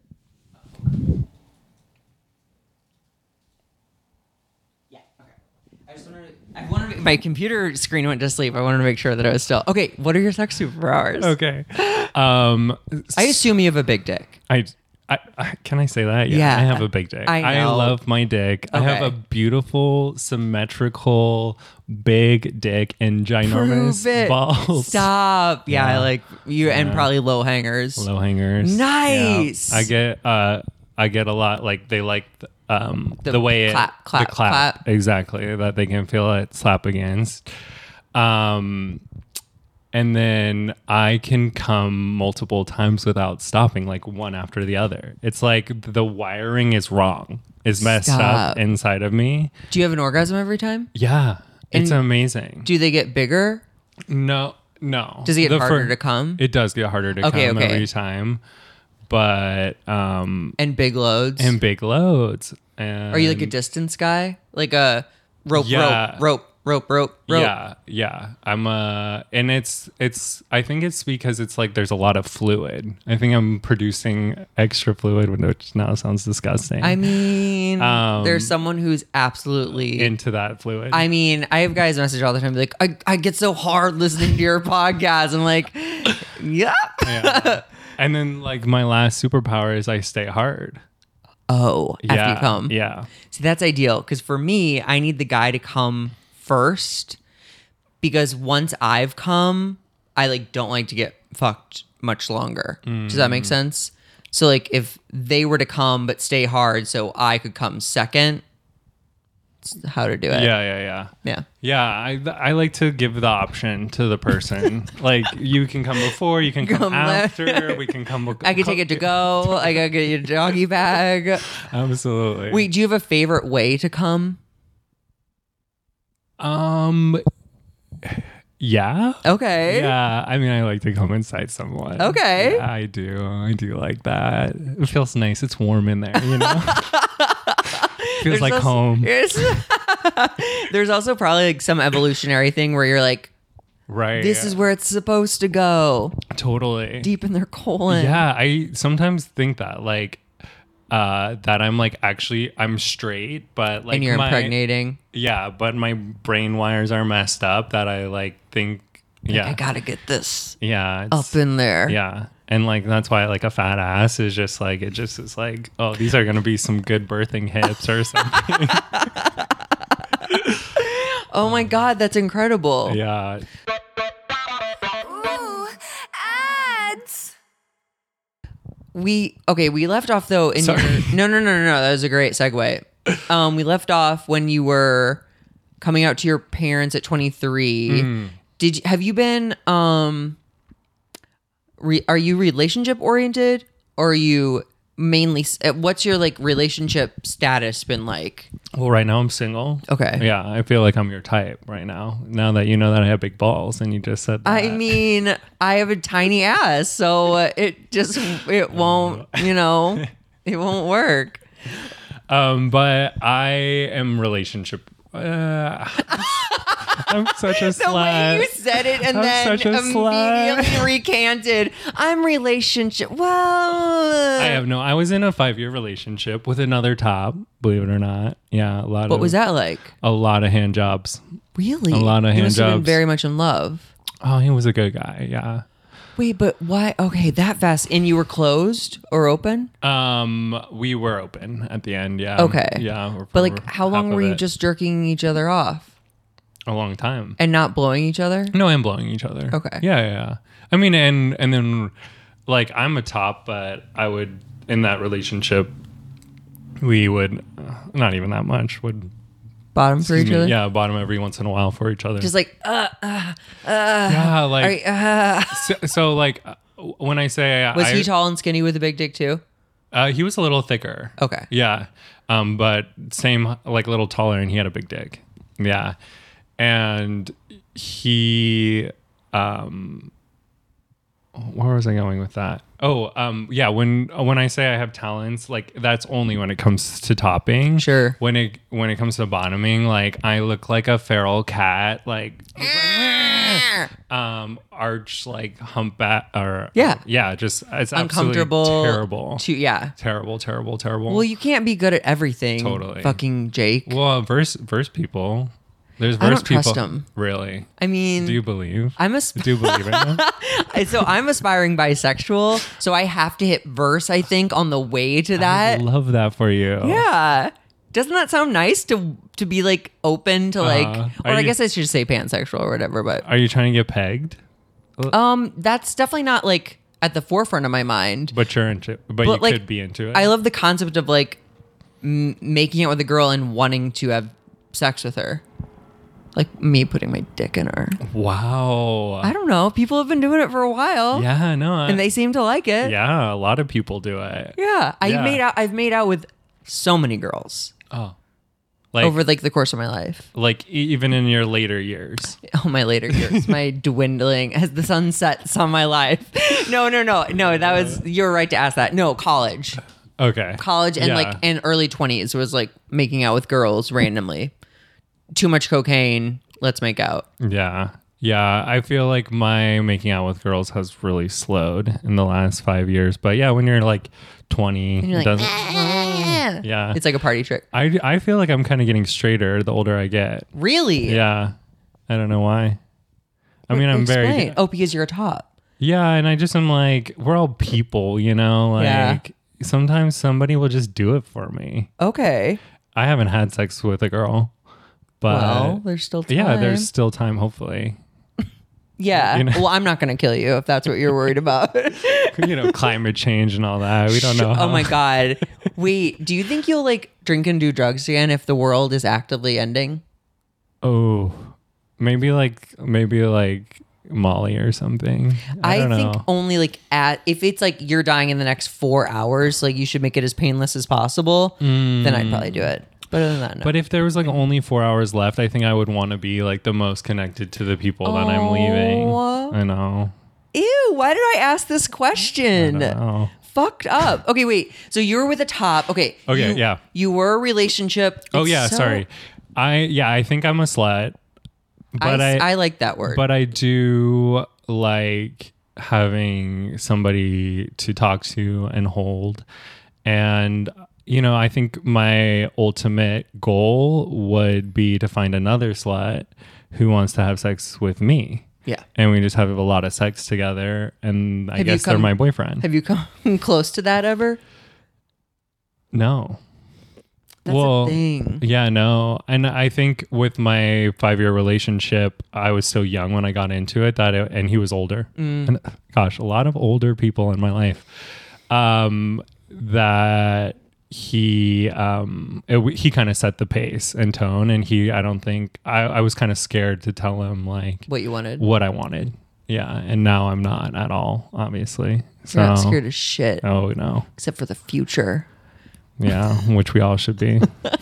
Yeah. Okay. I just wanted. To, I wanted. To, my computer screen went to sleep. I wanted to make sure that I was still okay. What are your sex superpowers? Okay. Um, I assume you have a big dick. I, I, I can I say that? Yeah, Yeah. I have a big dick. I know. love my dick. I have Okay. a beautiful, symmetrical, big dick and ginormous Prove it. balls. Stop. Yeah, Yeah. I like you, and Yeah. probably low hangers. Low hangers. Nice. Yeah. I get uh I get a lot like they like the, um The the, way it clap, clap, the clap, clap. exactly that they can feel it slap against. Um and then I can come multiple times without stopping, like one after the other. It's like the wiring is wrong. Is messed Stop. up inside of me. Do you have an orgasm every time? Yeah. It's And amazing. Do they get bigger? No, no. Does it get The harder fir- to come? It does get harder to Okay, come okay. every time. But um And big loads? and big loads. And Are you like a distance guy? Like a rope, Yeah. rope, rope, rope, rope, rope? Yeah, yeah. I'm uh and it's it's I think it's because it's like there's a lot of fluid. I think I'm producing extra fluid, which now sounds disgusting. I mean, Um, there's someone who's absolutely. into that fluid. I mean, I have guys message all the time like, I, I get so hard listening to your podcast. I'm like, yeah. yeah. And then like my last superpower is I stay hard. Oh, after yeah. you come. Yeah. See, that's ideal because for me, I need the guy to come first because once I've come, I like don't like to get fucked much longer. Does that Mm. make sense? So like if they were to come but stay hard so I could come second, it's how to do it. Yeah, yeah, yeah. Yeah. Yeah, I I like to give the option to the person. Like you can come before, you can come, Come left. after, we can come. I could take it to go. I gotta get you a doggy bag. Absolutely. Wait, do you have a favorite way to come? Um. Yeah. Okay. Yeah. I mean, I like to come inside someone. Okay. Yeah, I do. I do like that. It feels nice. It's warm in there. You know. Feels There's like also- home. There's, there's also probably like some evolutionary thing where you're like, Right. This is where it's supposed to go, totally deep in their colon. Yeah, I sometimes think that like uh that I'm like actually I'm straight, but like and you're my, impregnating. Yeah, but my brain wires are messed up that I like think yeah. I gotta get this yeah, it's- up in there. Yeah. And like that's why like a fat ass is just like it just is like, oh, these are gonna be some good birthing hips or something. Oh my God, that's incredible. Yeah. Ooh, ads. We okay. We left off though. In Sorry. Your, no, no, no, no, no. That was a great segue. Um, we left off when you were coming out to your parents at twenty-three. Mm. Did you, have you been? Um, re, are you relationship oriented, or are you mainly? uh, What's your like relationship status been like? Well, right now I'm single. Okay. Yeah, I feel like I'm your type right now. Now that you know that I have big balls and you just said that. I mean, I have a tiny ass, so uh, it just it won't. You know, it won't work. Um, but I am relationship. Uh, I'm such a The slut. way you said it and I'm then such a immediately slut. recanted. I'm relationship. Well, I have no. I was in a five-year relationship with another top. Believe it or not, yeah, a lot. What of, was that like? A lot of hand jobs. Really? A lot of you hand must have been jobs. very much in love. Oh, he was a good guy. Yeah. Wait, but why? Okay, that fast. And you were closed or open? Um, we were open at the end. Yeah. Okay. Yeah. for But like, how half long of were you it. just jerking each other off A long time. and not blowing each other? No, and blowing each other. Okay. Yeah, yeah, yeah. I mean, and and then like I'm a top, but I would in that relationship, we would uh, not even that much would Bottom for each excuse me, other? yeah, bottom every once in a while for each other. Just like, uh, uh, yeah, like all right, uh. so, so like uh, when I say Was I, he tall and skinny with a big dick too? Uh, he was a little thicker. Okay. Yeah. Um, but same, like a little taller, and he had a big dick. Yeah. And he, um, where was I going with that? Oh, um, yeah. When when I say I have talents, like that's only when it comes to topping. Sure. When it when it comes to bottoming, like I look like a feral cat, like. um arch like humpback or Yeah. yeah just it's Uncomfortable. absolutely terrible To, yeah. terrible terrible terrible Well, you can't be good at everything. Totally. Fucking Jake. well verse verse people there's I verse don't people trust 'em. really I mean, do you believe I'm a sp- do you believe it now? so I'm aspiring bisexual, so I have to hit verse, I think, on the way to I that. love that for you. Yeah. Doesn't that sound nice to to be like open to like Uh, or are I you- guess I should say pansexual or whatever, but Are you trying to get pegged? um that's definitely not like at the forefront of my mind. But you're into but, But, you like, could be into it. I love the concept of like m- making out with a girl and wanting to have sex with her. Like me putting my dick in her. wow. I don't know. People have been doing it for a while. yeah, no. I, And they seem to like it. yeah, a lot of people do it. Yeah. I Yeah. made out I've made out with so many girls Oh. Like over like the course of my life. like e- even in your later years. Oh, my later years, my dwindling as the sun sets on my life. No, no, no, no. That was you're right to ask that. No, college, Okay. college, and Yeah. like and early twenties was like making out with girls randomly. Too much cocaine. Let's make out. Yeah. Yeah. I feel like my making out with girls has really slowed in the last five years. But yeah, when you're like twenty, And you're it like, doesn't. "Ah." Yeah. It's like a party trick. I, I feel like I'm kind of getting straighter the older I get. Really? Yeah. I don't know why. I mean, I'm Explain. very. Oh, because you're a top. Yeah. And I just am like, we're all people, you know? Like, Yeah. sometimes somebody will just do it for me. Okay. I haven't had sex with a girl, but. well, there's still time. yeah, there's still time, hopefully. Yeah. you know. Well, I'm not going to kill you if that's what you're worried about. You know, climate change and all that. We don't know. Oh how- my God. Wait, do you think you'll like drink and do drugs again if the world is actively ending? Oh, maybe like maybe like Molly or something. I, I, don't think know. only like at if it's like you're dying in the next four hours, like you should make it as painless as possible. Then I'd probably do it. But other than that, no. But if there was like only four hours left, I think I would want to be like the most connected to the people that I'm leaving. Oh. I know. Ew, why did I ask this question? I don't know. Fucked up. Okay, wait. So you were with a top. Okay. Okay, you- yeah. You were a relationship. Oh It's yeah, so- sorry. I yeah, I think I'm a slut. But I, I, I like that word. but I do like having somebody to talk to and hold. And, you know, I think my ultimate goal would be to find another slut who wants to have sex with me. yeah. And we just have a lot of sex together. And I Have you guess they're come- my boyfriend. Have you come close to that ever? No. That's well, a thing. Yeah, no. And I think with my five-year relationship, I was so young when I got into it that it, and he was older. Mm. And gosh, a lot of older people in my life. Um, that he um it, he kind of set the pace and tone, and he I don't think I, I was kind of scared to tell him like What you wanted. what I wanted. Yeah, and now I'm not at all, obviously. So You're not scared as shit. oh no. Except for the future. Yeah, which we all should be.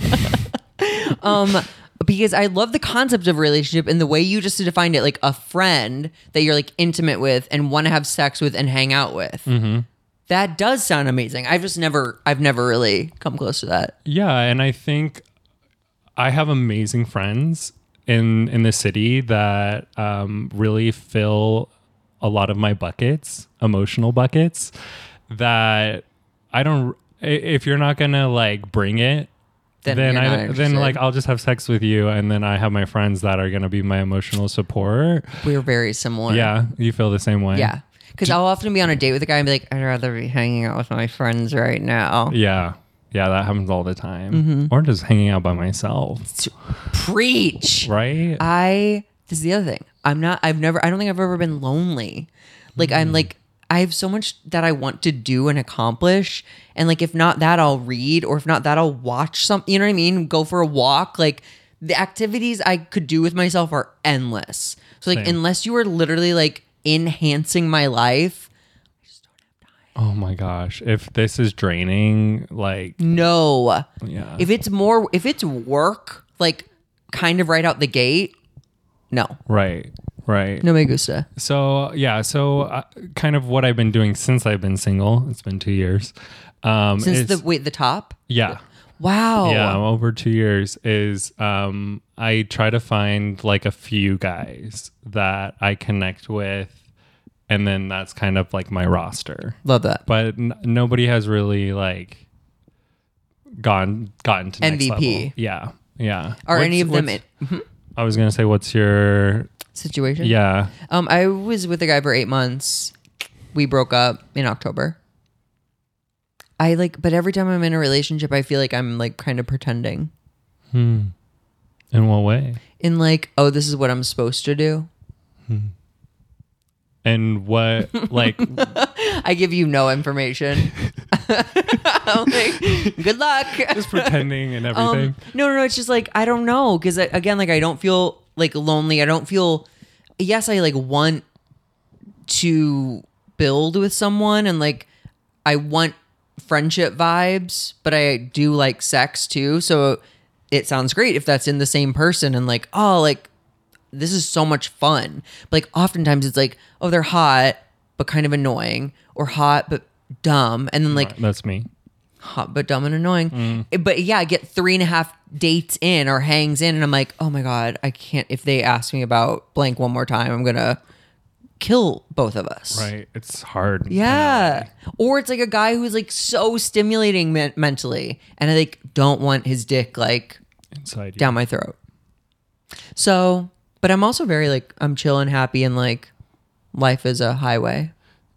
Um, because I love the concept of a relationship and the way you just defined it, like a friend that you're like intimate with and want to have sex with and hang out with. Mm-hmm. That does sound amazing. I've just never, I've never really come close to that. Yeah, and I think I have amazing friends in in the city that um, really fill a lot of my buckets, emotional buckets. That I don't. i- If you're not gonna like bring it, Then then, you're not I then interested. like I'll just have sex with you, and then I have my friends that are gonna be my emotional support. We're very similar. Yeah, you feel the same way. Yeah. Because I'll often be on a date with a guy and be like, I'd rather be hanging out with my friends right now. yeah, yeah. That happens all the time, Mm-hmm. or just hanging out by myself, Preach. right? I this is the other thing. I'm not I've never I don't think I've ever been lonely. Like I'm like I have so much that I want to do and accomplish. And like if not that I'll read, or if not that I'll watch something, you know what I mean? Go for a walk. Like the activities I could do with myself are endless. So like Same. unless you are literally like enhancing my life, Oh my gosh. If this is draining, like, no. yeah. If it's more if it's work, like kind of right out the gate, no. right. Right. No me gusta. So, yeah. So, uh, kind of what I've been doing since I've been single, it's been two years. Um, Since is- the wait, the top? yeah. Wow. Yeah. Over two years is um, I try to find like a few guys that I connect with. And then that's kind of like my roster. Love that. But n- nobody has really like gone gotten to next M V P. level. Yeah. Yeah. Are What's- any of them what's- in I was gonna say, what's your situation? yeah? Um, I was with a guy for eight months. We broke up in October. I like, but every time I'm in a relationship, I feel like I'm like kind of pretending. Hmm. In what way? In like, oh, this is what I'm supposed to do. And what like I give you no information. I'm like, good luck. just pretending and everything? Um, no, no, no. It's just like I don't know because again, like I don't feel like lonely. I don't feel. Yes, I like want to build with someone and like I want friendship vibes, but I do like sex too. So it sounds great if that's in the same person and like oh like this is so much fun. But like oftentimes it's like oh they're hot but kind of annoying, or hot but dumb, and then like That's me. hot but dumb and annoying. But yeah, I get three and a half dates in or hangs in, and I'm like, oh my god, I can't. If they ask me about blank one more time, I'm gonna kill both of us. Right. It's hard. Yeah. Or it's like a guy who's like so stimulating men- mentally, and I like don't want his dick like Inside you. down my throat. So, but I'm also very like I'm chill and happy, and like life is a highway.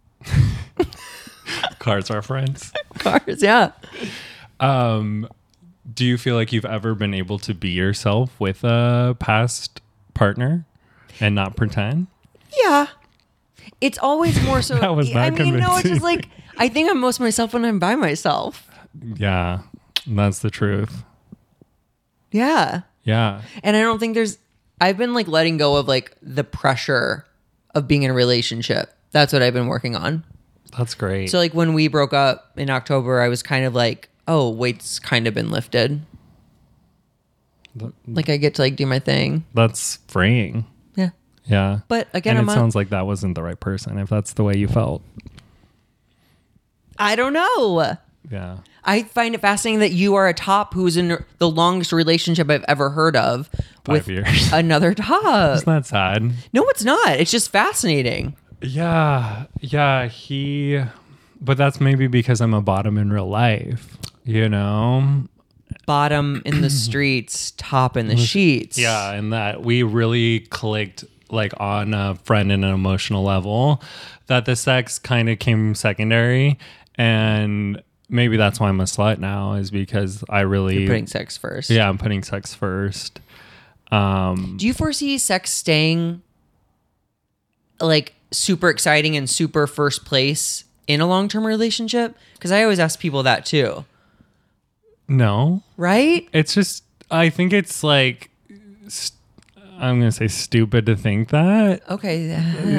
Cars are friends. Cars, yeah. Um, do you feel like you've ever been able to be yourself with a past partner and not pretend? Yeah. It's always more so. That was I not mean, no, it's convincing. just like I think I'm most myself when I'm by myself. Yeah, that's the truth. Yeah. Yeah. And I don't think there's I've been like letting go of like the pressure of being in a relationship. That's what I've been working on. That's great. So like when we broke up in October, I was kind of like, oh, weight's kind of been lifted. Th- Like I get to like do my thing. that's freeing. Yeah. Yeah. But again, and I'm it on- sounds like that wasn't the right person if that's the way you felt. I don't know. Yeah. I find it fascinating that you are a top who's in the longest relationship I've ever heard of Five with years. another top. It's not sad. No, it's not. It's just fascinating. Yeah. Yeah. He, but that's maybe because I'm a bottom in real life, you know? Bottom in the streets, top in the sheets. Yeah. And that we really clicked like on a friend and an emotional level, that the sex kind of came secondary. And maybe that's why I'm a slut now, is because I really You're putting sex first. Yeah, I'm putting sex first. Um, Do you foresee sex staying like super exciting and super first place in a long-term relationship? Because I always ask people that too. no, Right? it's just, I think it's like, st- I'm going to say stupid to think that. Okay.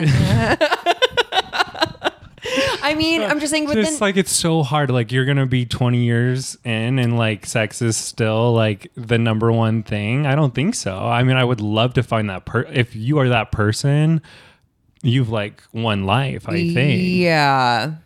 I mean, I'm just saying, but Just then like, it's so hard. Like, you're going to be twenty years in and like sex is still like the number one thing. I don't think so. I mean, I would love to find that per, if you are that person, you've like won life, I think. Yeah.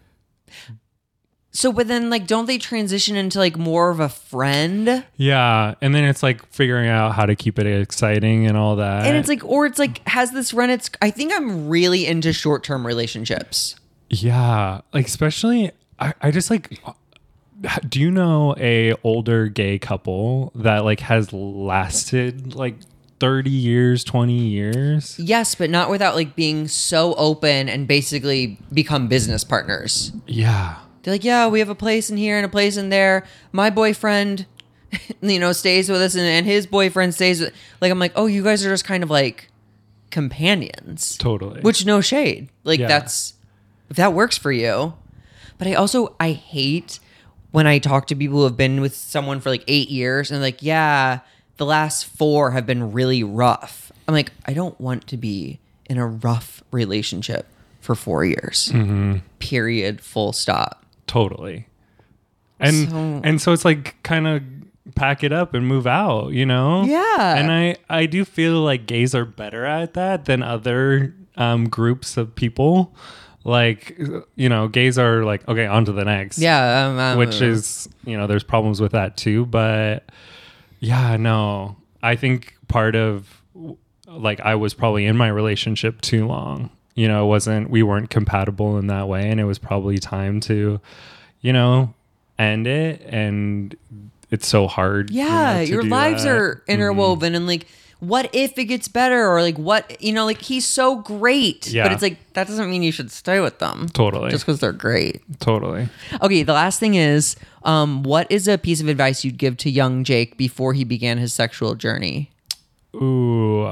So, but then, like, don't they transition into like more of a friend? Yeah. And then it's like figuring out how to keep it exciting and all that. And it's like, or it's like, has this run its? I think I'm really into short term relationships. Yeah, like especially I, I just like, do you know a older gay couple that like has lasted like thirty years, twenty years? Yes, but not without like being so open and basically become business partners. Yeah. They're like, yeah, we have a place in here and a place in there. My boyfriend, you know, stays with us, and, and his boyfriend stays with. Like, I'm like, oh, you guys are just kind of like companions. Totally. Which, no shade. Like, Yeah. that's if that works for you. But I also I hate when I talk to people who have been with someone for like eight years and like, yeah, the last four have been really rough. I'm like, I don't want to be in a rough relationship for four years. Mm-hmm. Period. Full stop. Totally. And So- and so it's like kind of pack it up and move out, you know? Yeah. And I I do feel like gays are better at that than other um, groups of people. Like, you know, gays are like, okay, on to the next. Yeah. Um, um, Which is, you know, there's problems with that too. But yeah, no, I think part of like I was probably in my relationship too long. You know, it wasn't, we weren't compatible in that way. And it was probably time to, you know, end it. And it's so hard. you yeah. know, to Your do lives that. are interwoven and like, what if it gets better? Or like, what, you know, like he's so great. Yeah. But it's like, that doesn't mean you should stay with them. Totally. Just because they're great. Totally. Okay, the last thing is, um, what is a piece of advice you'd give to young Jake before he began his sexual journey? Ooh.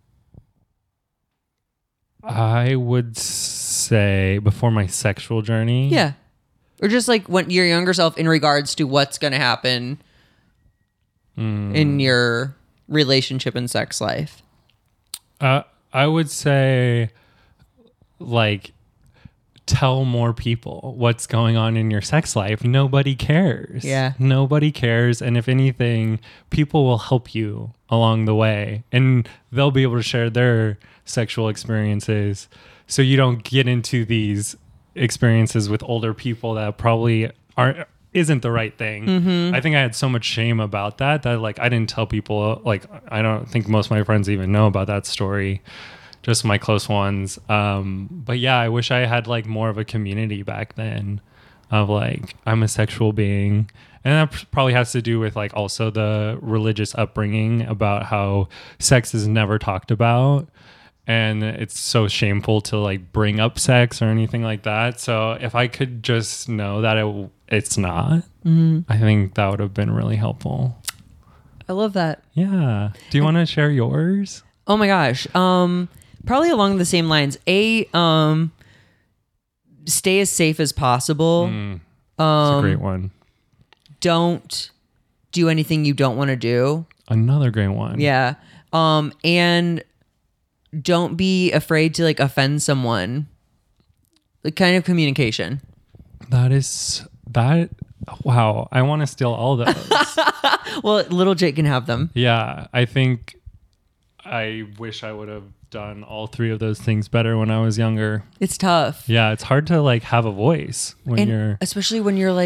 I would say before my sexual journey. Yeah. Or just like when your younger self in regards to what's going to happen Mm. in your relationship and sex life. Uh, I would say, like, tell more people what's going on in your sex life. Nobody cares. Yeah. Nobody cares. And if anything, people will help you along the way. And they'll be able to share their sexual experiences. So you don't get into these experiences with older people that probably aren't isn't the right thing. Mm-hmm. I think I had so much shame about that that like I didn't tell people. Like I don't think most of my friends even know about that story, just my close ones. Um, but yeah, I wish I had like more of a community back then of like I'm a sexual being, and that probably has to do with like also the religious upbringing about how sex is never talked about. And it's so shameful to like bring up sex or anything like that. So if I could just know that it, it's not, Mm-hmm. I think that would have been really helpful. I love that. Yeah. Do you want to share yours? Oh my gosh. Um, probably along the same lines. A, um, stay as safe as possible. Mm, um, it's a great one. Don't do anything you don't want to do. Another great one. Yeah. Um, and don't be afraid to like offend someone. The kind of communication. That is that. Wow. I want to steal all those. Well, little Jake can have them. Yeah. I think I wish I would have done all three of those things better when I was younger. It's tough. Yeah. It's hard to like have a voice when And you're. especially when you're like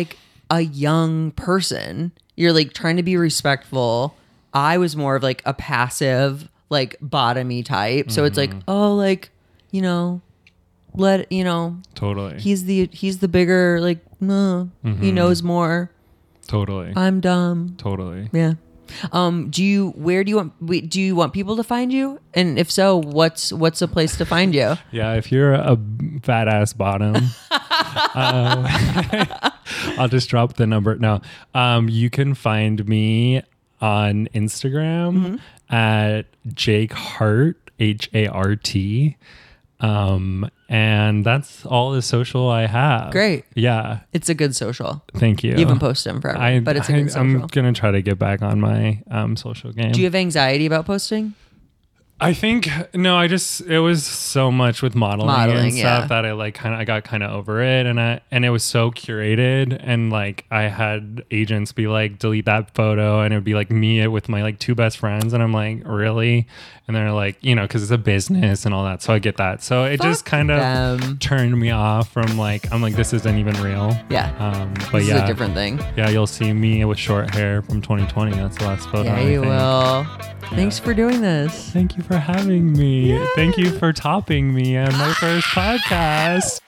a young person. You're like trying to be respectful. I was more of like a passive, like bottomy type. So it's like, oh, like, you know, let, you know, Totally. he's the, he's the bigger, like, no, he knows more. Totally. I'm dumb. Totally. Yeah. Um, do you, where do you want, wait, do you want people to find you? And if so, what's, what's a place to find you? Yeah, if you're a fat ass bottom, um, I'll just drop the number. No, um, you can find me on Instagram Mm-hmm. at Jake Hart, H A R T. Um, and that's all the social I have. Great. Yeah. It's a good social. Thank you. You haven't posted them forever, I, but it's a I, good social. I'm going to try to get back on my um, social game. Do you have anxiety about posting? I think no, I just it was so much with modeling, Modeling, and stuff yeah. that I like kind of I got kind of over it, and I and it was so curated, and like I had agents be like delete that photo, and it would be like me with my like two best friends, and I'm like really, and they're like you know because it's a business and all that, so I get that, so it Fuck just kind of them. turned me off from like I'm like this isn't even real. Yeah. Um, but This yeah, is a different thing. yeah, you'll see me with short hair from twenty twenty. That's the last photo. Yeah, I you think. will. Thanks for doing this. Thank you for having me. Thank you for topping me on my first podcast.